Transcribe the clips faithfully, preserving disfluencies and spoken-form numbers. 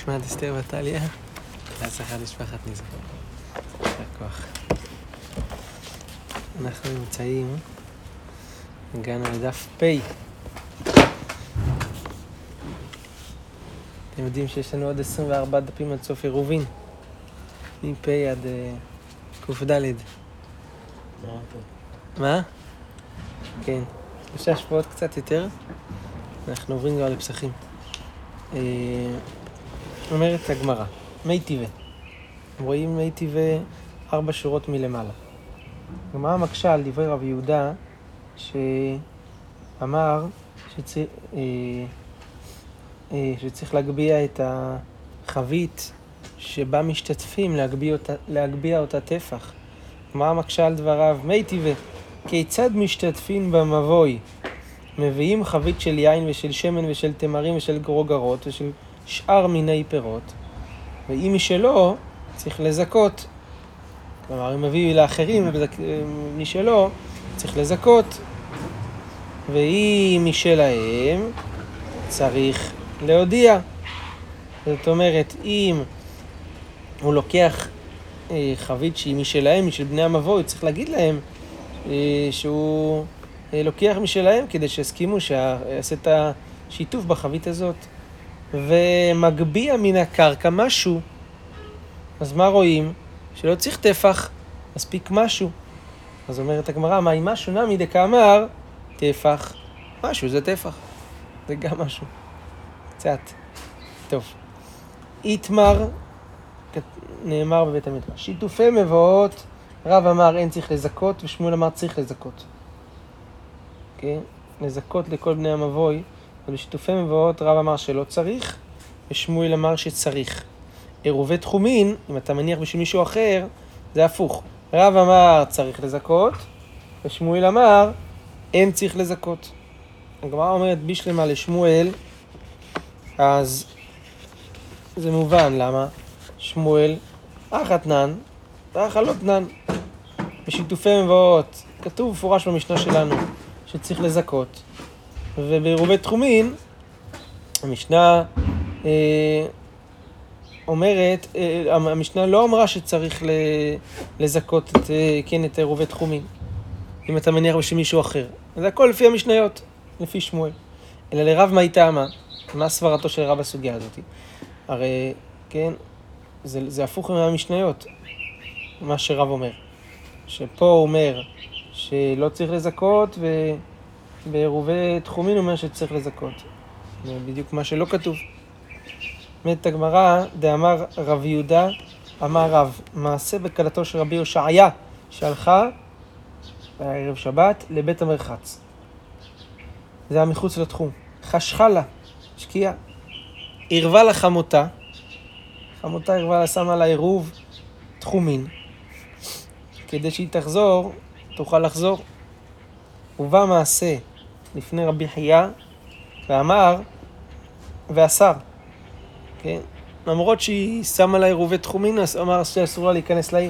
נשמעת אסתר וטליה, להצלחת משפחת נזקו. הכוח. אנחנו נמצאים, הגענו לדף פ'. אתם יודעים שיש לנו עוד עשרים וארבעה דפים עד סוף עירובין. מפ' עד ק' ד'. מה? כן. שלושה שבועות קצת יותר. אנחנו עוברים כבר לפסחים. אומרת הגמרא, מי טבע. רואים מי טבע ארבע שורות מלמעלה. הגמרא מקשה על דברי רב יהודה שאמר שצריך, אה, אה, שצריך להגביה את החבית שבה משתתפים, להגביה אותה, להגביה אותה טפח. הגמרא מקשה על דבריו, מי טבע, כיצד משתתפים במבוי? מביאים חבית של יין ושל שמן ושל תמרים ושל גרוגרות ושל שאר מיני פירות, ואם משלו צריך לזכות. כלומר, אם מביא לאחרים, משלו צריך לזכות, ואם משלהם צריך להודיע. זאת אומרת, אם הוא לוקח אה, חבית שהיא משלהם, משל בני המבוי, צריך להגיד להם אה, שהוא אה, לוקח משלהם, כדי שיסכימו שיעשה את השיתוף בחבית הזאת. ומגביע מן הקרקע משהו. אז מה רואים? שלא צריך טפח, מספיק משהו. אז אומרת הגמרא, מה אם משהו נמי דקאמר, טפח. משהו זה טפח. זה גם משהו. קצת. טוב. איתמר, נאמר בבית המדרש. שיתופי מבואות, רב אמר אין צריך לזכות, ושמואל אמר צריך לזכות. כן? לזכות לכל בני המבוי. ובשיתופי מבואות רב אמר שלא צריך, ושמואל אמר שצריך. עירובי תחומין, אם אתה מניח בשביל מישהו אחר, זה הפוך. רב אמר צריך לזכות, ושמואל אמר אין צריך לזכות. הגמרא אומרת בשלמה לשמואל, אז זה מובן למה שמואל אחת נן, ואחת לא תנן. בשיתופי מבואות כתוב מפורש במשנה שלנו שצריך לזכות. ובעירובי תחומין, המשנה אה, אומרת, אה, המשנה לא אמרה שצריך לזכות את, אה, כן, את עירובי תחומין, אם אתה מניח בשביל מישהו אחר. זה הכל לפי המשניות, לפי שמואל. אלא לרב מה הייתה מה? מה סברתו של רב הסוגיה הזאת? הרי, כן, זה, זה הפוך מהמשניות, מה שרב אומר. שפה הוא אומר שלא צריך לזכות, ו... בעירובי תחומין אומר שצריך לזכות. זה בדיוק מה שלא כתוב. באמת הגמרא, דאמר רב יהודה, אמר רב, מעשה בקלתו של רבי הושעיה, שהלכה בערב שבת לבית המרחץ. זה היה מחוץ לתחום. חשכה לה, שקיעה. ערבה לה חמותה, חמותה ערבה לה, שמה לה עירוב תחומין. כדי שהיא תחזור, תוכל לחזור. ובא מעשה לפני רבי חייא, ואמר, ואסר, כן? למרות שהיא שמה לה עירובי תחומין, אמר שאסור לה להיכנס לעיר.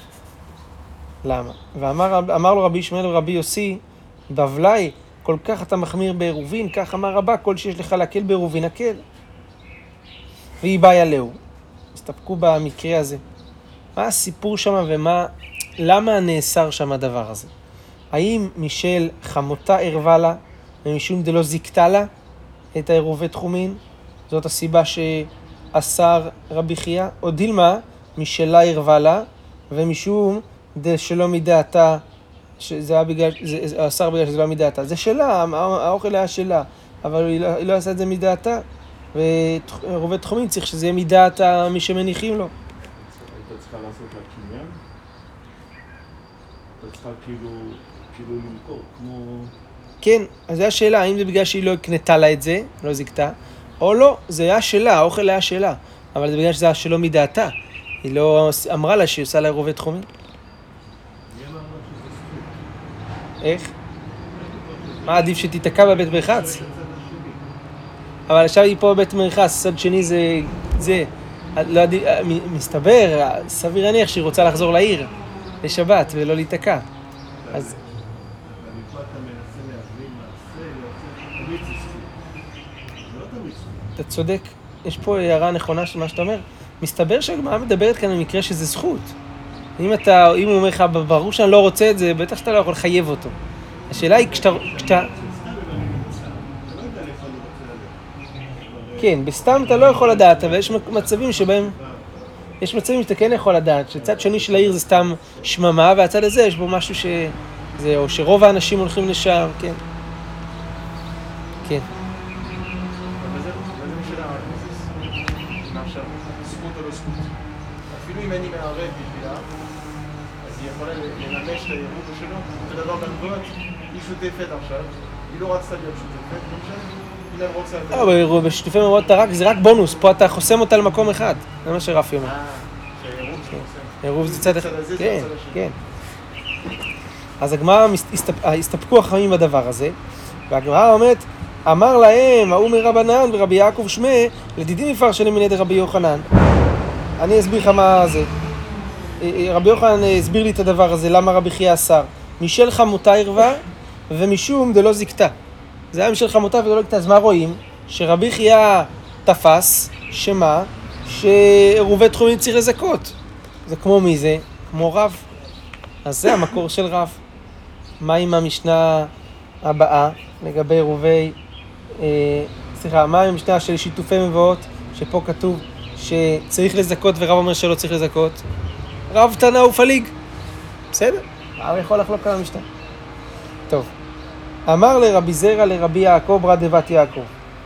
למה? ואמר אמר לו רבי ישמעאל ורבי יוסי, בבלי, כל כך אתה מחמיר בעירובין, כך אמר רבה, כל שיש לך להקל בעירובין, הקל. והיא באה עליהו. הסתפקו במקרה הזה. מה הסיפור שם ומה, למה נאסר שם הדבר הזה? האם משל חמותה ערבה לה, ומשום דלא זיקתה לה את העירובי תחומין, זאת הסיבה שאסר רבי חייא, או דילמה, משלה ערבה לה, ומשום דשלא מדעתה, שזה היה בגלל, זה אסר בגלל שזה לא מדעתה. זה שלה, האוכל היה שלה, אבל היא לא, היא לא עשה את זה מדעתה, ועירובי תחומין צריך שזה יהיה מדעתה מי שמניחים לו. היית צריכה לעשות לה קניין? היית צריכה כאילו... כאילו למכור, כמו... כן, אז זו השאלה, האם זה בגלל שהיא לא הקנתה לה את זה, לא זיקתה, או לא, זה היה שלה, האוכל היה שלה, אבל זה בגלל שזה היה שלא מדעתה, היא לא אמרה לה שהיא עושה לה עירובי תחומין. מי אמר לה שזה זכות? איך? מה עדיף שתתקע בבית מרחץ? אבל עכשיו היא פה בבית מרחץ, צד שני זה... זה... לא עדיף, מסתבר, סביר להניח שהיא רוצה לחזור לעיר, לשבת, ולא להתקע. אז... אתה צודק. אתה צודק, יש פה הערה נכונה של מה שאתה אומר. מסתבר שהגמרא מדברת כאן במקרה שזה זכות. אם אתה, אם הוא אומר לך, ברור שאני לא רוצה את זה, בטח שאתה לא יכול לחייב אותו. השאלה היא, כשאתה... כשאתה... כן, בסתם אתה לא יכול לדעת, אבל יש מצבים שבהם... יש מצבים שאתה כן יכול לדעת, שצד שני של העיר זה סתם שממה, והצד הזה יש בו משהו ש... זה, או שרוב האנשים הולכים לשם, כן. כן. אפילו אם אני מערב בשבילה, אז היא יכולה לנמש את העירוב שלו. אותו דבר בנבואות, היא שותפת עכשיו, היא לא רצתה להיות שותפת, לא משנה, היא לא רוצה... לא, בשיתופי מבואות זה רק בונוס, פה אתה חוסם אותה למקום אחד, זה מה שרפי אומר. אה, שהעירוב זה חוסם. העירוב זה צד אחד, כן, כן. אז הגמרא הסתפקו החכמים בדבר הזה, והגמרא אומרת, אמר להם, ההוא מרבנן ורבי יעקב שמע, לדידים מפרשנים מנדר רבי יוחנן. אני אסביר לך מה זה. רבי יוחנן הסביר לי את הדבר הזה, למה רבי חייא אסר. משל חמותה ערווה ומשום דלא זיקתה. זה היה משל חמותה ודלא זיקתה, אז מה רואים? שרבי חייא תפס, שמה? שעירובי תחומין צריך לזכות. זה כמו מי זה? כמו רב. אז זה המקור של רב. מה עם המשנה הבאה לגבי עירובי... אה, סליחה, מה עם המשנה של שיתופי מבואות, שפה כתוב שצריך לזכות ורב אומר שלא צריך לזכות? רב תנא ופליג. בסדר? הרב יכול לחלוק על המשנה. טוב. אמר לרבי זרע לרבי יעקב ברד דבת יעקב.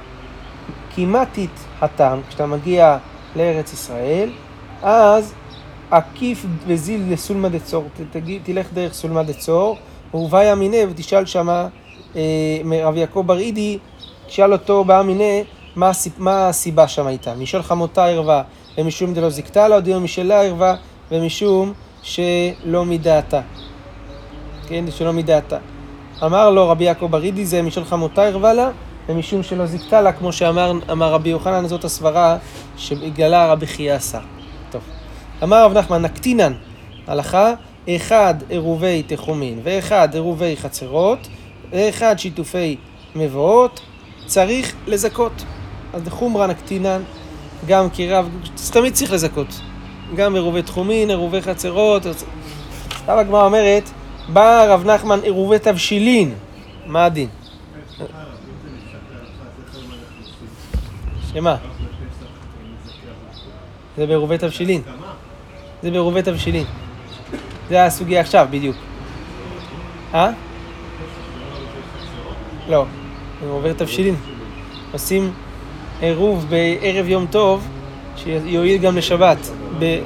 כמעטית הטעם, כשאתה מגיע לארץ ישראל, אז עקיף וזיל לסולמה דצור, תלך דרך סולמה דצור, ובא ימינה ותשאל שמה אה, מרבי יעקב בר אידי, תשאל אותו בא ימינה, מה, מה הסיבה שם הייתה? משל חמותה ערווה ומשום דלא זיקתה לה, או דיון משלה ערווה ומשום שלא מדעתה. כן, שלא מדעתה. אמר לו רבי יעקב בר אידי, זה משל חמותה ערווה לה, ומשום שלא זיקתה לה, כמו שאמר אמר רבי יוחנן, זאת הסברה שבגללה רבי חייא אסר. טוב. אמר רב נחמן, נקטינן, הלכה, אחד עירובי תחומין, ואחד עירובי חצרות, ואחד שיתופי מבואות, צריך לזכות. אז חומרה נקטינן, גם כרב, תמיד צריך לזכות. גם עירובי תחומין, עירובי חצרות. עכשיו הגמרא אומרת, בא רב נחמן עירובי תבשילין. מה הדין? שמה? זה בעירובי תבשילין. זה בעירובי תבשילין. זה הסוגיה עכשיו, בדיוק. אה? לא. בעירובי תבשילין. עושים עירוב בערב יום טוב, שיועיל גם לשבת. ב...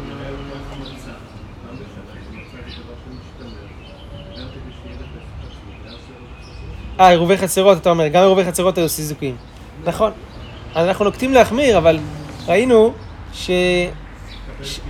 אה, עירובי חצרות, אתה אומר, גם עירובי חצרות היו סיזוקים. נכון. אז אנחנו נוקטים להחמיר, אבל ראינו ש... ש...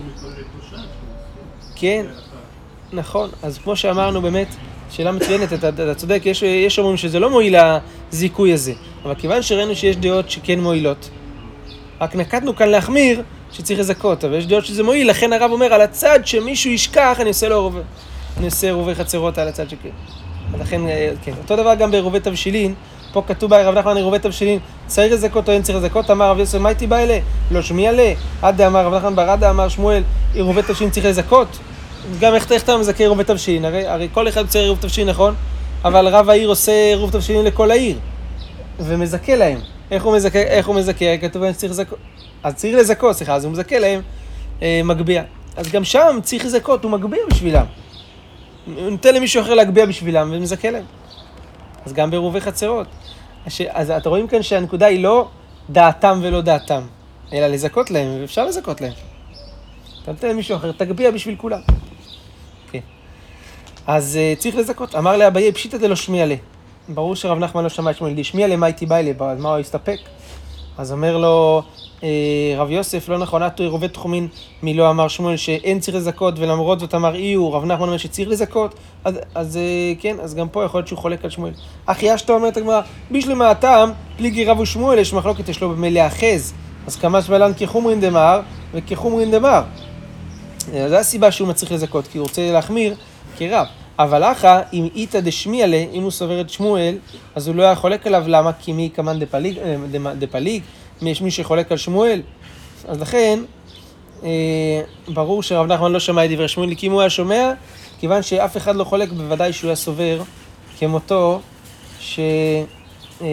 כן, נכון. אז כמו שאמרנו באמת, שאלה מצוינת, אתה, אתה צודק, יש, יש אומרים שזה לא מועיל הזיכוי הזה. אבל כיוון שראינו שיש דעות שכן מועילות, רק נקטנו כאן להחמיר שצריך לזכות, אבל יש דעות שזה מועיל, לכן הרב אומר, על הצד שמישהו ישכח, אני עושה לו עירובי, אני עושה עירובי חצרות על הצד שכן. אז לכן, כן. אותו דבר גם בעירובי תבשילין, פה כתוב ברב נחמן עירובי תבשילין, צריך לזכות או אין צריך לזכות, אמר רב יוסף, מה איתי בא אלה? לא שמי עלה, עדה אמר רב נחמן ברדה, אמר שמואל, עירובי תבשילין צריך לזכות. גם איך אתה מזכה עירובי תבשילין? הרי, הרי כל אחד עושה עירוב תבשילין, נכון? אבל רב העיר עושה עירוב תבשילין לכל העיר, ומזכה להם. איך הוא מזכה? איך הוא מזכה? כתוב שצריך לזכות. אז צריך לזכות, סליחה, אז הוא מזכה להם, אה, מגביע. אז גם שם צריך לזכות, הוא מגביע בשבילם. הוא נותן למישהו אחר להגביע בשבילם ומזכה להם. אז גם בעירובי חצרות. אז אתה רואים כאן שהנקודה היא לא דעתם ולא דעתם, אלא לזכות להם, ואפשר לזכות להם. אתה נותן למישהו אחר, תגביע בשביל כולם. כן. אז uh, צריך לזכות. אמר לאביי, פשיטא דלא שמיע לה. ברור שרב נחמן לא שמע את שמואל, שמיע לה מה איתי בא אלה, אז מה הוא הסתפק? אז אומר לו אה, רב יוסף, לא נכון, עטו עירובי תחומין מלא אמר שמואל שאין צריך לזכות, ולמרות זאת אמר איהו, רב נחמן אומר שצריך לזכות, אז, אז אה, כן, אז גם פה יכול להיות שהוא חולק על שמואל. אחי אשתו אומרת הגמרא, בשלמה הטעם, פליגי רב ושמואל, יש מחלוקת, יש לו במילא אחז, אז כמש בלן כחומרין דמר וכחומרין דמר. זו הסיבה שהוא מצריך לזכות, כי הוא רוצה להחמיר כרב. אבל אחא, אם איתא דשמיע לה, אם הוא סובר את שמואל, אז הוא לא היה חולק עליו, למה? כי מי כמן דפליג, דפליג, יש מי שחולק על שמואל. אז לכן, אה, ברור שרב נחמן לא שמע את דברי שמואל, כי אם הוא היה שומע, כיוון שאף אחד לא חולק, בוודאי שהוא היה סובר כמותו, ש... אה,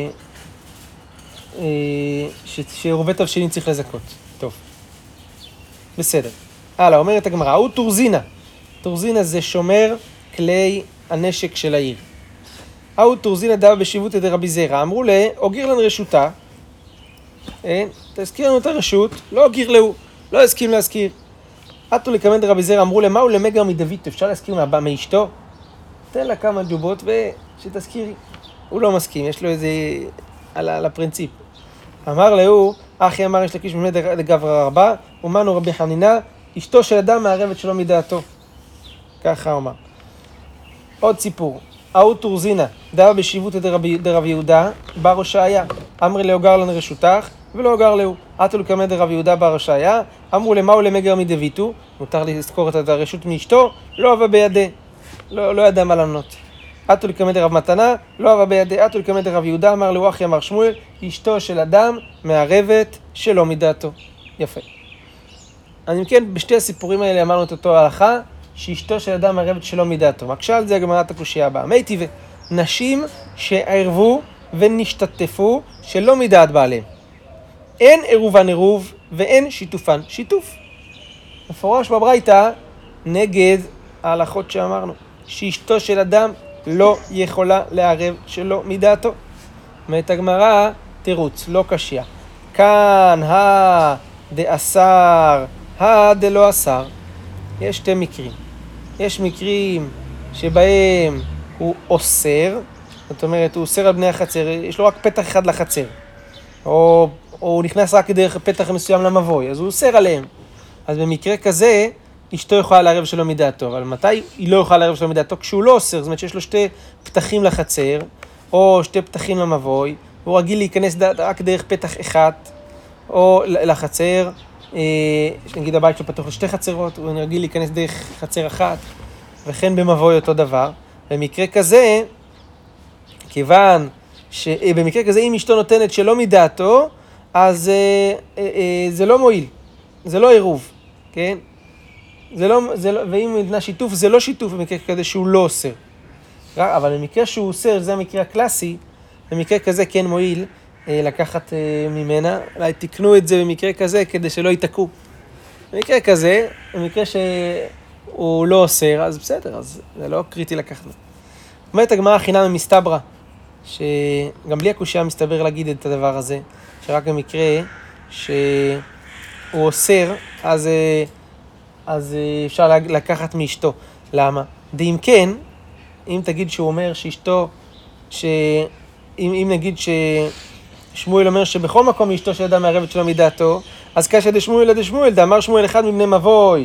אה, ש... שרובה תבשילין צריך לזכות. טוב. בסדר. הלאה, אומרת הגמרא, הוא טורזינה. טורזינה זה שומר כלי הנשק של העיר. הוא טורזינה דאבה בשיבותא דרבי זרע. אמרו לה, אוגיר לן רשותה. אה, תזכיר לנו את הרשות, לא אוגיר להו, לא הסכים להזכיר. עטו לקמן דרבי זרע, אמרו לה, מהו למגר מדוידתו, אפשר להזכיר מהבא מאשתו? תן לה כמה ג'ובות ושתזכירי. הוא לא מסכים, יש לו איזה... על, על הפרינציפ. אמר להו, אחי אמר יש לקיש ממד לגברא רבה, ומנו רבי חנינה, אשתו של אדם מערבת שלא מדעתו. ככה אמר. עוד סיפור. ההוא טורזינה, דאבה בשיבותא דרבי יהודה, בר הושעיה. אמרי לאוגר לן רשותך, ולא אוגר להו. עטו לקמן דרבי יהודה בר הושעיה, אמרו למהו למגר מדוידתו, מותר לזכור את הרשות מאשתו, לא אהבה בידי. לא, לא ידע מה לענות. עטו לקמן דרב מתנה, לא אהבה בידי. עטו לקמן דרב יהודה, אמר לו אחי אמר שמואל, אשתו של אדם מערבת שלא מדעתו. יפה. אני מכן, בשתי הסיפורים האלה אמרנו את אותו ההלכה, שאשתו של אדם מערבת שלא מדעתו. מקשה על זה הגמרת הקושיה הבאה. מי טבעי, נשים שערבו ונשתתפו שלא מדעת בעליהם. אין עירובן עירוב ואין שיתופן שיתוף. מפורש בברייתא נגד ההלכות שאמרנו, שאשתו של אדם לא יכולה לערב שלא מדעתו. אומרת הגמרא, תירוץ, לא קשיא. כאן ה דאסר, ה דלא אסר. יש שתי מקרים. יש מקרים שבהם הוא אוסר, זאת אומרת, הוא אוסר על בני החצר, יש לו רק פתח אחד לחצר. או, או הוא נכנס רק דרך פתח מסוים למבוי, אז הוא אוסר עליהם. אז במקרה כזה, אשתו יכולה לערב שלא מדעתו, אבל מתי היא לא יכולה לערב שלא מדעתו? כשהוא לא אוסר, זאת אומרת שיש לו שתי פתחים לחצר, או שתי פתחים למבוי, הוא רגיל להיכנס רק דרך פתח אחד, או לחצר, נגיד הבית שלו פתוח לשתי חצרות, הוא רגיל להיכנס דרך חצר אחת, וכן במבוי אותו דבר. במקרה כזה, כיוון שבמקרה כזה אם אשתו נותנת שלא מדעתו, אז אה, אה, אה, זה לא מועיל, זה לא עירוב, כן? זה לא, זה לא, ואם נתנה שיתוף, זה לא שיתוף במקרה כזה שהוא לא אוסר. אבל במקרה שהוא אוסר, זה המקרה הקלאסי, במקרה כזה כן מועיל אה, לקחת אה, ממנה, אולי תקנו את זה במקרה כזה כדי שלא ייתקעו. במקרה כזה, במקרה שהוא לא אוסר, אז בסדר, אז זה לא קריטי לקחת. אומרת הגמרא חינם ממסתברא, שגם בלי הקושיה מסתבר להגיד את הדבר הזה, שרק במקרה שהוא אוסר, אז, אז אפשר לקחת מאשתו. למה? ואם כן, אם תגיד שהוא אומר שאשתו, שאם אם נגיד ששמואל אומר שבכל מקום אשתו של אדם מערבת שלא מדעתו, אז כאשר דשמואל לדשמואל, דאמר שמואל אחד מבני מבוי,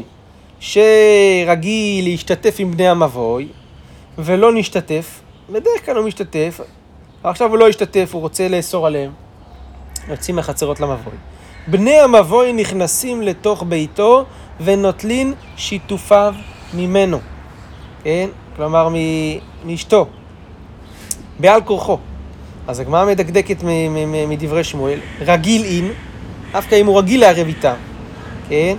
שרגיל להשתתף עם בני המבוי, ולא נשתתף, בדרך כלל לא משתתף, עכשיו הוא לא ישתתף, הוא רוצה לאסור עליהם, יוצאים מהחצרות למבוי. בני המבוי נכנסים לתוך ביתו ונוטלין שיתופיו ממנו, כן? כלומר מאשתו, בעל כורחו. אז הגמרא מדקדקת מדברי שמואל, רגיל אין, אף אם הוא רגיל לערב איתם, כן?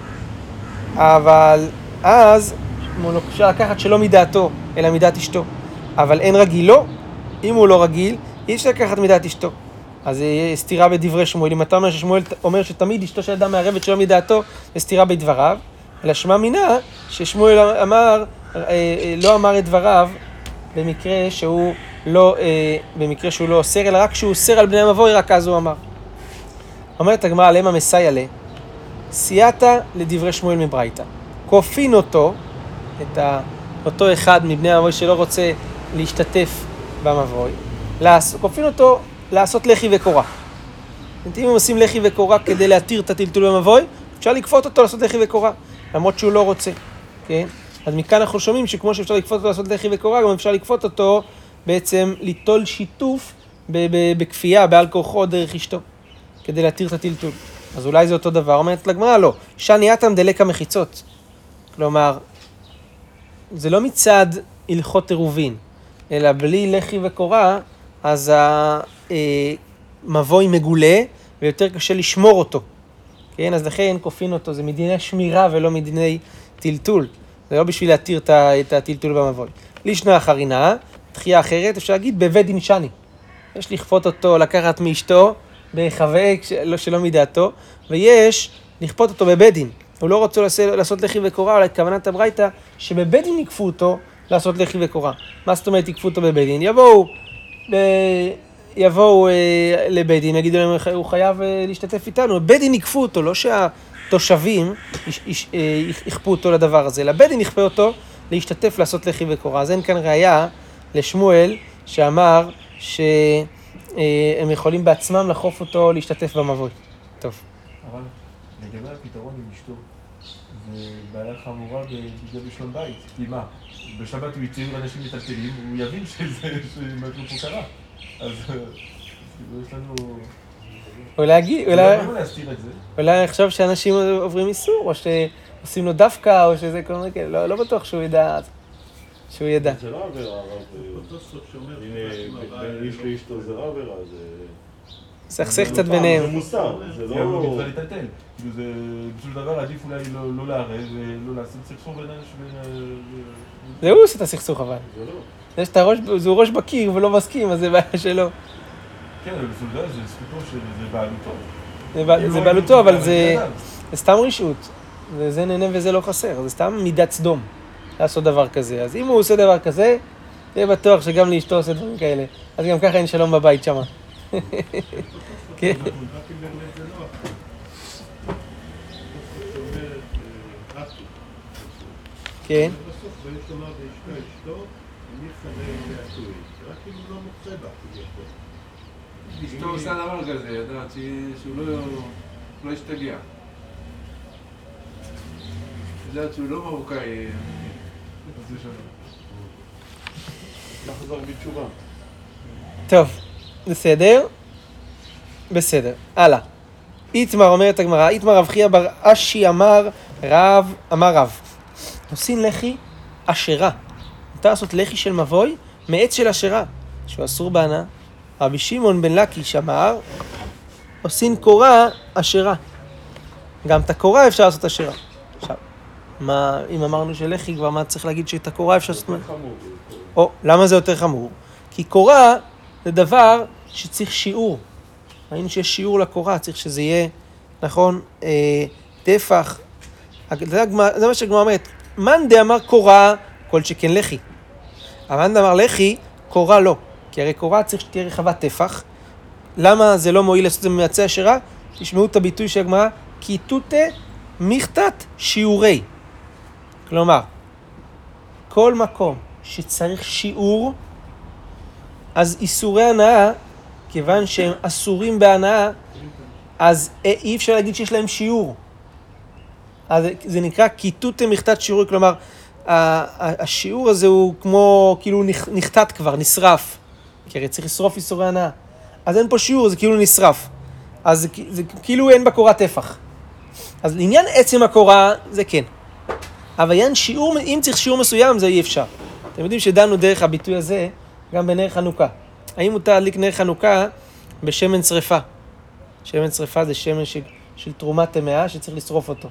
אבל אז אפשר לקחת שלא מדעתו, אלא מדעת אשתו. אבל אין רגיל לו, אם הוא לא רגיל, אי אפשר לקחת מדעת אשתו. אז זה סתירה בדברי שמואל. אם אתה אומר ששמואל אומר שתמיד אשתו של אדם מערבת שלא מדעתו, זה סתירה בדבריו. אלא שמע מינה ששמואל אמר, לא אמר את דבריו במקרה שהוא לא, במקרה שהוא לא אוסר, אלא רק שהוא אוסר על בני המבוי, רק אז הוא אמר. אומרת הגמרא למה מסייע לה, סייעתא לדברי שמואל מברייתא. כופין אותו, את אותו אחד מבני המבוי שלא רוצה להשתתף במבוי, כופין אותו לעשות לחי וקורה. אם הם עושים לחי וקורה כדי להתיר את הטלטול במבוי, אפשר לקפות אותו לעשות לחי וקורה, למרות שהוא לא רוצה, כן? אז מכאן אנחנו שומעים שכמו שאפשר לקפות אותו לעשות לחי וקורה, גם אפשר לקפות אותו בעצם ליטול שיתוף בכפייה, בעל כורחו דרך אשתו, כדי להתיר את הטלטול. אז אולי זה אותו דבר, אומרת לגמרא, לא. שניאתם דלקה מחיצות. כלומר, זה לא מצד הלכות עירובין, אלא בלי לחי וקורה, אז המבוי מגולה, ויותר קשה לשמור אותו. כן, אז לכן כופין אותו, זה מדיני שמירה ולא מדיני טלטול. זה לא בשביל להתיר את הטלטול במבוי. לישנה אחרינה, תחייה אחרת, אפשר להגיד בבית דין שני. יש לכפות אותו, לקחת מאשתו, בחבק שלא, שלא מדעתו, ויש לכפות אותו בבית דין. הוא לא רוצה לעשות, לעשות לחי וקורה, אבל כוונת הברייתא, שבבית דין יקפו אותו לעשות לחי וקורה. מה זאת אומרת יקפו אותו בבית דין? יבואו, ב... יבואו אה, לבית דין, יגידו להם, הוא חייב אה, להשתתף איתנו. בבית דין יקפו אותו, לא שהתושבים יש, יש, אה, יכפו אותו לדבר הזה, אלא בית דין יכפה אותו להשתתף לעשות לחי וקורה. אז אין כאן ראיה לשמואל שאמר שהם יכולים בעצמם לחוף אותו להשתתף במבוי. טוב. אבל לגבי הפתרון עם אשתו, זה בעיה חמורה בגלל בשלום בית. כי מה? בשבת הוא יצאו אנשים מטלטלים, הוא יבין שזה, שמשהו פה קרה. אז יש לנו... אולי, אולי... למה להסתיר את זה? אולי עכשיו שאנשים עוברים איסור, או שעושים לו דווקא, או שזה כל מיני כאלה. לא, לא בטוח שהוא ידע. שהוא ידע. זה לא עבירה, הרב. הנה, בין איש לאשתו זה לא עבירה, זה... סכסך קצת ביניהם. זה מוסר, זה לא... זה לא מצווה לטלטל. כאילו זה, בשביל דבר עדיף אולי לא לערב ולא לעשות סכסוך בין... זה הוא עושה את הסכסוך אבל. זה לא. זה שאתה ראש, זה ראש בקיר ולא מסכים, אז זה בעיה שלו. כן, אבל בשביל דבר זה זכותו של... זה בעלותו. זה בעלותו, אבל זה סתם רשעות. זה נהנה וזה לא חסר, זה סתם מידת סדום לעשות דבר כזה. אז אם הוא עושה דבר כזה, תהיה בטוח שגם לאשתו עושה דברים כאלה. אז גם ככה אין שלום בבית שמה. כן. כן. בסוף בן שומע ואשתו אשתו, אני חנה להטוי. רק אם הוא לא מוכחה בה, כביכול. אשתו עושה דבר כזה, יודעת, שהוא לא ישתגע. יודעת שהוא לא מרוקאי. לחזור בתשובה. טוב, בסדר? בסדר. הלאה. איתמר אומרת הגמרא, איתמר רב חייא בר אשי אמר רב, אמר רב. עושים לחי אשרה. מותר לעשות לחי של מבוי מעץ של אשרה, שהוא אסור בהנאה. רבי שמעון בן לקיש אמר, עושים קורה אשרה. גם את הקורה אפשר לעשות אשרה. עכשיו, מה, אם אמרנו שלחי כבר מה צריך להגיד שאת הקורה אפשר לעשות... או, למה זה יותר חמור? כי קורה זה דבר שצריך שיעור. ראינו שיש שיעור לקורה, צריך שזה יהיה, נכון, אה, טפח. זה, זה מה שהגמרא אומרת. מאן דאמר קורה, כל שכן לחי. מאן דאמר לחי, קורה לא. כי הרי קורה צריך שתהיה רחבת טפח. למה זה לא מועיל לעשות את זה ממעצי אשרה? תשמעו את הביטוי של הגמרא, כי תותה מכתת שיעורי. כלומר, כל מקום שצריך שיעור, אז איסורי הנאה, כיוון שהם אסורים בהנאה, אז אי אפשר להגיד שיש להם שיעור. אז זה נקרא כיתות מכתת שיעורי, כלומר, השיעור הזה הוא כמו, כאילו נכתת כבר, נשרף. כי הרי צריך לשרוף איסורי הנאה. אז אין פה שיעור, זה כאילו נשרף. אז זה, זה כאילו אין בקורה טפח. אז לעניין עצם הקורה, זה כן. אבל עניין שיעור, אם צריך שיעור מסוים, זה אי אפשר. אתם יודעים שדנו דרך הביטוי הזה, גם בנר חנוכה. האם מותר להדליק נר חנוכה בשמן שריפה? שמן שריפה זה שמן של, של תרומת טמאה שצריך לשרוף אותו.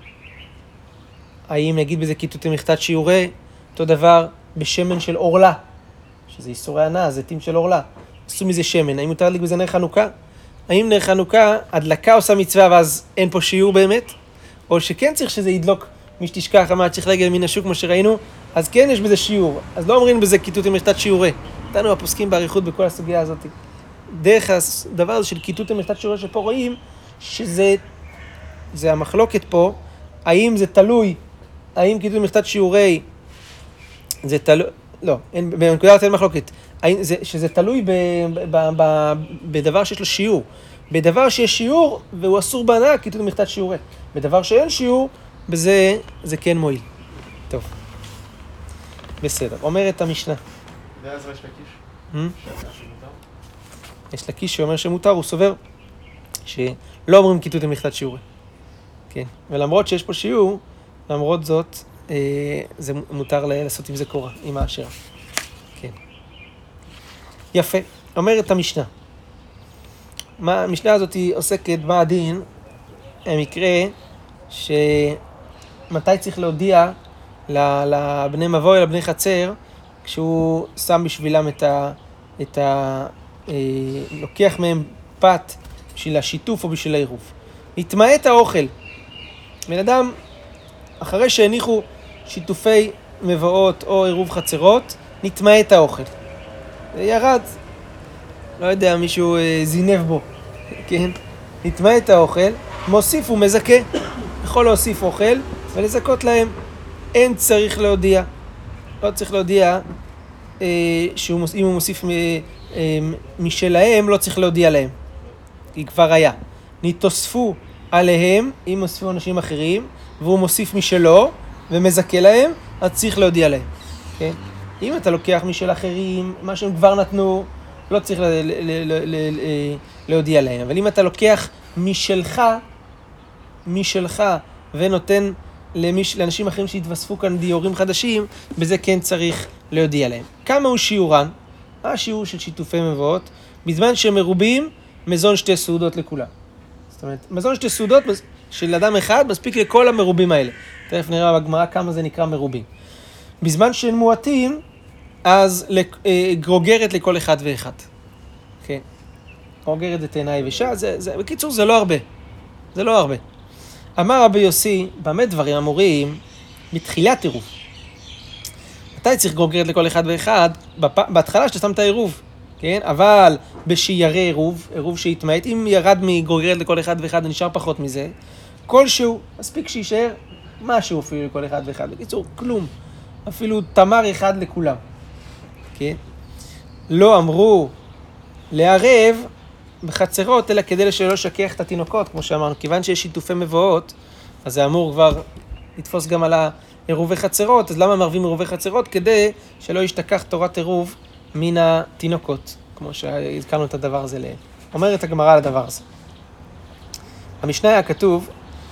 האם נגיד בזה כיתותי מכתת שיעורי, אותו דבר בשמן של אורלה, שזה איסורי הנאה, זיתים של אורלה. עשו מזה שמן, האם מותר להדליק בזה נר חנוכה? האם נר חנוכה, הדלקה עושה מצווה ואז אין פה שיעור באמת? או שכן צריך שזה ידלוק מי שתשכח אמרת צריך רגל מן השוק כמו שראינו, אז כן יש בזה שיעור. אז לא אומרים בזה כיתות עם מכתת שיעורי. נתנו הפוסקים בעריכות בכל הסוגיה הזאת. דרך הדבר הזה של כיתות עם מכתת שיעורי שפה רואים, שזה זה המחלוקת פה, האם זה תלוי, האם כיתות עם מכתת שיעורי, זה תלוי, לא, אין, בנקודת אין מחלוקת, האם, זה, שזה תלוי ב, ב, ב, ב, בדבר שיש לו שיעור. בדבר שיש שיעור, והוא אסור בהנאה, כיתות עם מכתת שיעורי. בדבר שאין שיעור, בזה זה כן מועיל. טוב. בסדר. אומרת המשנה. ואז יש לקיש? יש לקיש שאומר שמותר, הוא סובר שלא אומרים כיתות עם מכתת שיעורי. כן. ולמרות שיש פה שיעור, למרות זאת, אה, זה מותר לעשות עם זה קורה, עם האשרה. כן. יפה. אומרת המשנה. מה, המשנה הזאת היא עוסקת מה הדין, המקרה שמתי צריך להודיע לבני מבוי, לבני חצר, כשהוא שם בשבילם את ה... את ה אה, לוקח מהם פת בשביל השיתוף או בשביל העירוב. התמעט האוכל. בן אדם, אחרי שהניחו שיתופי מבואות או עירוב חצרות, נתמעט האוכל. ירד, לא יודע, מישהו אה, זינב בו, כן? נתמעט האוכל, מוסיף ומזכה. יכול להוסיף אוכל ולזכות להם. אין צריך להודיע. לא צריך להודיע אה, שאם הוא מוסיף מ, אה, משלהם, לא צריך להודיע להם. כי כבר היה. נתוספו עליהם, אם מוסיפו אנשים אחרים, והוא מוסיף משלו ומזכה להם, אז צריך להודיע להם. כן? אם אתה לוקח משל אחרים, מה שהם כבר נתנו, לא צריך ל- ל- ל- ל- ל- להודיע להם. אבל אם אתה לוקח משלך, משלך, ונותן למיש, לאנשים אחרים שהתווספו כאן דיורים חדשים, בזה כן צריך להודיע להם. כמה הוא שיעורן? מה השיעור של שיתופי מבואות? בזמן שהם מרובים, מזון שתי סעודות לכולם. זאת אומרת, מזון שתי סעודות של אדם אחד מספיק לכל המרובים האלה. תכף נראה בגמרא כמה זה נקרא מרובים. בזמן שהם מועטים, אז גרוגרת לכל אחד ואחד. כן. גרוגרת זה תאנה יבשה, זה, זה, בקיצור זה לא הרבה. זה לא הרבה. אמר רבי יוסי, במה דברים אמורים? בתחילת עירוב. מתי צריך גרוגרת לכל אחד ואחד? בהתחלה שאתה שם את העירוב. כן? אבל בשיירי עירוב, עירוב שהתמעט, אם ירד מגרוגרת לכל אחד ואחד ונשאר פחות מזה, כלשהו, מספיק שישאר משהו אפילו לכל אחד ואחד. בקיצור, כלום. אפילו תמר אחד לכולם. כן? לא אמרו לערב בחצרות, אלא כדי שלא לשכח את התינוקות, כמו שאמרנו. כיוון שיש שיתופי מבואות, אז זה אמור כבר לתפוס גם על העירובי חצרות, אז למה מערבים עירובי חצרות? כדי שלא ישתכח תורת עירוב מן התינוקות, כמו שהזכרנו את הדבר הזה להם. אומרת הגמרא על הדבר הזה. המשנה היה כתוב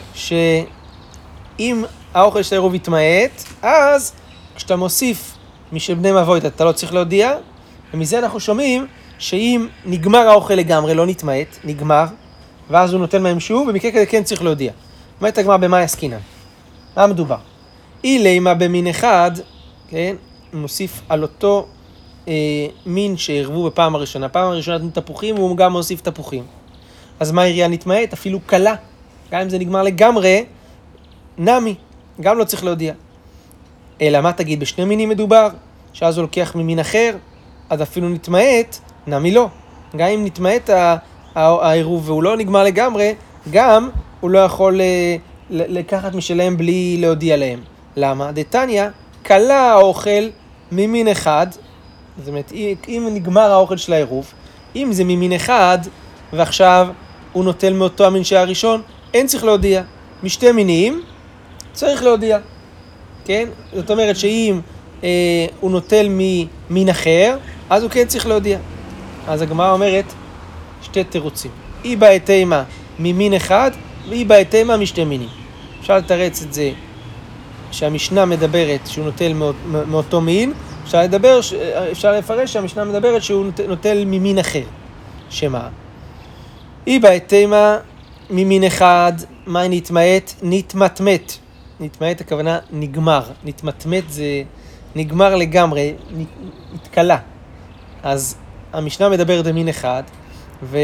שאם האוכל של העירוב יתמעט, אז כשאתה מוסיף משל בני מבואות, אתה לא צריך להודיע, ומזה אנחנו שומעים שאם נגמר האוכל לגמרי, לא נתמעט, נגמר, ואז הוא נותן מהם שוב, במקרה כזה כן צריך להודיע. אומרת הגמרא במה עסקינן? מה מדובר? אילימה במין אחד, כן, מוסיף על אותו אה, מין שהרבו בפעם הראשונה. פעם הראשונה נתנו תפוחים, והוא גם מוסיף תפוחים. אז מה העירייה נתמעט? אפילו קלה. גם אם זה נגמר לגמרי, נמי, גם לא צריך להודיע. אלא מה תגיד? בשני מינים מדובר, שאז הוא לוקח ממין אחר, אז אפילו נתמעט, נמי לא. גם אם נתמעט העירוב והוא לא נגמר לגמרי, גם הוא לא יכול לקחת משלהם בלי להודיע להם. למה? דתניא, קלה האוכל ממין אחד, זאת אומרת, אם נגמר האוכל של העירוב, אם זה ממין אחד, ועכשיו הוא נוטל מאותו המין שהיה הראשון, אין צריך להודיע. משתי מינים, צריך להודיע. כן? זאת אומרת שאם אה, הוא נוטל ממין אחר, אז הוא כן צריך להודיע. אז הגמרא אומרת שתי תירוצים. אי בהתאמה ממין אחד, ואי בהתאמה משתי מינים. אפשר לתרץ את זה שהמשנה מדברת שהוא נוטל מאות, מאותו מין, אפשר לדבר, אפשר לפרש שהמשנה מדברת שהוא נוטל ממין אחר. שמה? אי בהתאמה ממין אחד, מה נתמעט? נתמתמת. נתמעט הכוונה נגמר. נתמתמת זה נגמר לגמרי, נתקלה. אז המשנה מדברת במין אחד, ו...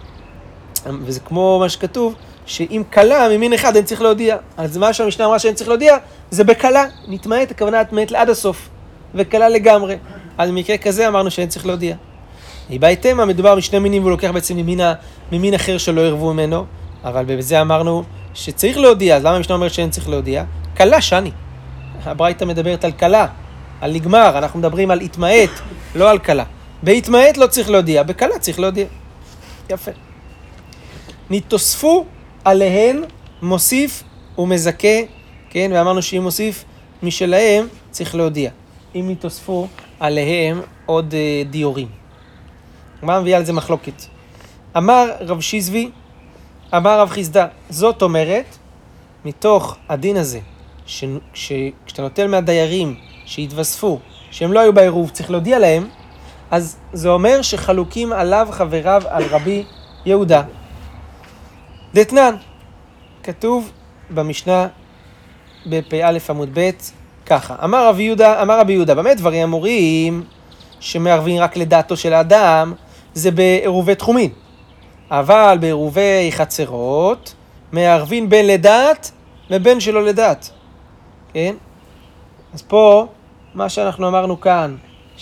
וזה כמו מה שכתוב, שאם קלה ממין אחד אין צריך להודיע. אז מה שהמשנה אמרה שאין צריך להודיע, זה בקלה. נתמעט הכוונה נתמעט לעד הסוף, וקלה לגמרי. אז במקרה כזה אמרנו שאין צריך להודיע. בהתאמה מדובר משני מינים, והוא לוקח בעצם ממין, ממין אחר שלא ירבו ממנו, אבל בזה אמרנו שצריך להודיע. אז למה המשנה אומרת שאין צריך להודיע? קלה שני. הברייתא מדברת על קלה, על נגמר. אנחנו מדברים על התמעט, לא על קלה. בהתמעט לא צריך להודיע, בקלה צריך להודיע. יפה. נתוספו עליהן מוסיף ומזכה, כן? ואמרנו שאם מוסיף משלהם צריך להודיע. אם נתוספו עליהם עוד אה, דיורים. מה מביא על זה מחלוקת? אמר רב שיזבי, אמר רב חיסדא, זאת אומרת, מתוך הדין הזה, שכשאתה נוטל מהדיירים שהתווספו, שהם לא היו בעירוב, צריך להודיע להם, אז זה אומר שחלוקים עליו חבריו על רבי יהודה. דתנן, כתוב במשנה בפ"א עמוד ב' ככה, אמר רבי יהודה, אמר רבי יהודה, באמת דברים אמורים שמערבים רק לדעתו של האדם, זה בעירובי תחומין. אבל בעירובי חצרות, מערבים בין לדעת ובין שלא לדעת. כן? אז פה, מה שאנחנו אמרנו כאן,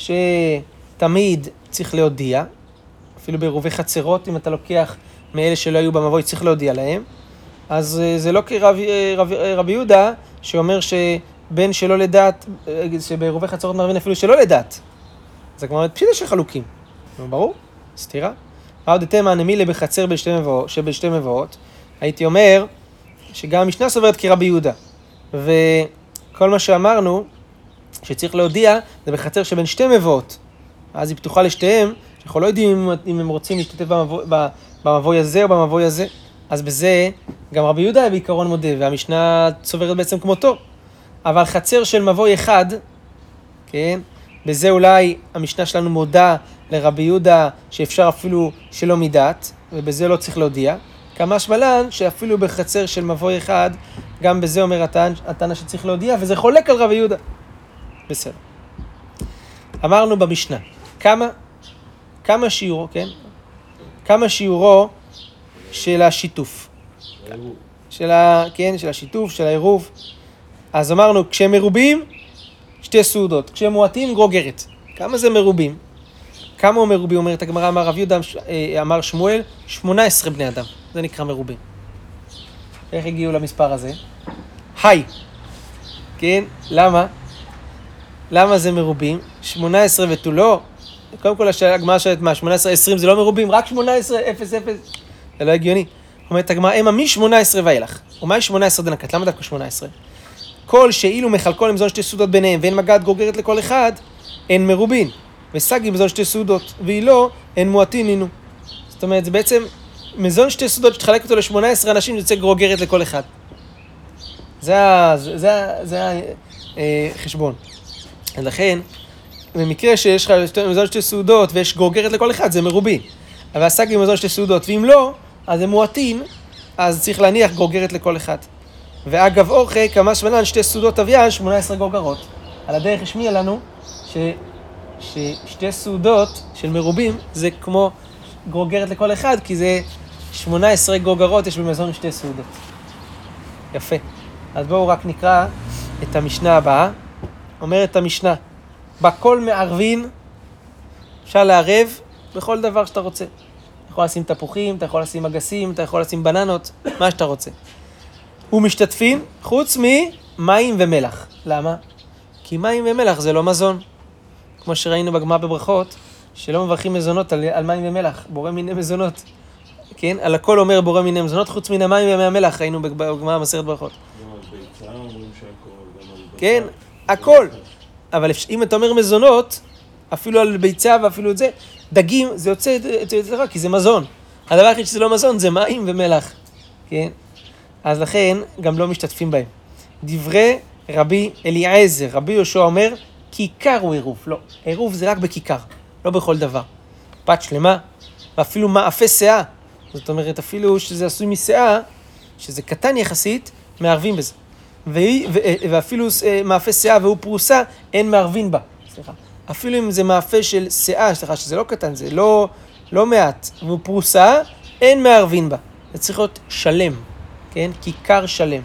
שתמיד צריך להודיע, אפילו בעירובי חצרות, אם אתה לוקח מאלה שלא היו במבוי, צריך להודיע להם. אז זה לא כרבי רב, רב יהודה, שאומר שבין שלא לדעת, שבעירובי חצרות מערבים אפילו שלא לדעת. זה כמו פשיטה של חלוקים. ברור? סתירה. מה עוד תמה נמילה בחצר שבשתי מבואות? הייתי אומר שגם המשנה סוברת כרבי יהודה. וכל מה שאמרנו שצריך להודיע זה בחצר שבין שתי מבואות. אז היא פתוחה לשתיהם, שאנחנו לא יודעים אם הם רוצים להשתתף במבוי, במבוי הזה או במבוי הזה. אז בזה גם רבי יהודה בעיקרון מודה, והמשנה סוברת בעצם כמותו. אבל חצר של מבוי אחד, כן? בזה אולי המשנה שלנו מודה לרבי יהודה שאפשר אפילו שלא מדעת, ובזה לא צריך להודיע. כמה שמלן שאפילו בחצר של מבוי אחד, גם בזה אומר התנא שצריך להודיע, וזה חולק על רבי יהודה. בסדר. אמרנו במשנה, כמה, כמה שיעורו, כן? כמה שיעורו של השיתוף. של ה, כן, של השיתוף, של העירוב. אז אמרנו, כשהם מרובים, שתי סעודות. כשהם מועטים, גרוגרת. כמה זה מרובים? כמה הוא מרובים? אומרת הגמרא, אמר רב יהודה, אמר שמואל, שמונה עשרה בני אדם. זה נקרא מרובים. איך הגיעו למספר הזה? היי. כן? למה? למה זה מרובים? שמונה עשרה ותו לא. קודם כל, הגמרא שואלת מה? שמונה עשרה, עשרים זה לא מרובים, רק שמונה עשרה, אפס, אפס. זה לא הגיוני. אומרת הגמרא, אמה מ-שמונה עשרה ואילך. ומה היא שמונה עשרה דנקת? למה דווקא שמונה עשרה? כל שאילו מחלקו למזון שתי סעודות ביניהם, ואין מגעת גוגרת לכל אחד, אין מרובין. וסגי מזון שתי סעודות, והיא לא, אין מועטין נינו. זאת אומרת, זה בעצם מזון שתי סעודות שתחלק אותו ל-שמונה עשרה אנשים, יוצא גוגרת לכל אחד. זה ה... זה ה... זה ה... אה, חשבון. לכן, במקרה שיש לך מזון שתי סעודות ויש גוגרת לכל אחד, זה מרובין. אבל הסגי מזון שתי סעודות, ואם לא, אז זה מועטין, אז צריך להניח גוגרת לכל אחד. ואגב אורכי, כמה שמלן, שתי סעודות אביין, שמונה עשרה גוגרות. על הדרך השמיע לנו ש... ששתי סעודות של מרובים זה כמו גוגרת לכל אחד, כי זה שמונה עשרה גוגרות, יש במזון שתי סעודות. יפה. אז בואו רק נקרא את המשנה הבאה. אומרת המשנה, בכל מערבין אפשר לערב בכל דבר שאתה רוצה. אתה יכול לשים תפוחים, אתה יכול לשים אגסים, אתה יכול לשים בננות, מה שאתה רוצה. ומשתתפים חוץ ממים ומלח. למה? כי מים ומלח זה לא מזון. כמו שראינו בגמרא בברכות, שלא מברכים מזונות על, על מים ומלח, בורא מיני מזונות. כן? על הכל אומר בורא מיני מזונות, חוץ מן המים ומהמלח, ראינו בגמרא במסכת ברכות. גם על ביצה אומרים שהכל, גם על בשר. כן, הכל. אבל אם אתה אומר מזונות, אפילו על ביצה ואפילו את זה, דגים, זה יוצא יותר, כי זה מזון. הדבר הכי שזה לא מזון, זה מים ומלח. כן? אז לכן, גם לא משתתפים בהם. דברי רבי אליעזר, רבי יהושע אומר, כיכר הוא עירוב. לא, עירוב זה רק בכיכר, לא בכל דבר. פת שלמה, ואפילו מאפה שאה. זאת אומרת, אפילו שזה עשוי משאה, שזה קטן יחסית, מערבים בזה. והיא, ואפילו מאפה שאה והוא פרוסה, אין מערבין בה. סליחה. אפילו אם זה מאפה של שאה, סליחה, שזה לא קטן, זה לא, לא מעט, והוא פרוסה, אין מערבין בה. זה צריך להיות שלם, כן? כיכר שלם.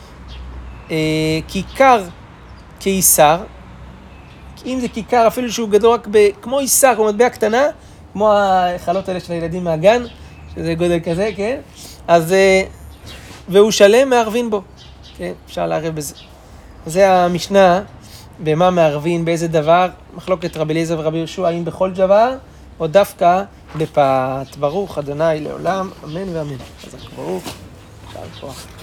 אה, כיכר כיסר, אם זה כיכר אפילו שהוא גדול רק ב, כמו איסר, כמו מטבע קטנה, כמו החלות האלה של הילדים מהגן, שזה גודל כזה, כן? אז, והוא שלם, מערבין בו. כן? אפשר לערב בזה. זה המשנה, במה מערבין, באיזה דבר, מחלוקת רבי אליעזר ורבי יהושע, האם בכל דבר, או דווקא בפת. ברוך אדוני לעולם, אמן ואמן. חזק ברוך, שער כוח.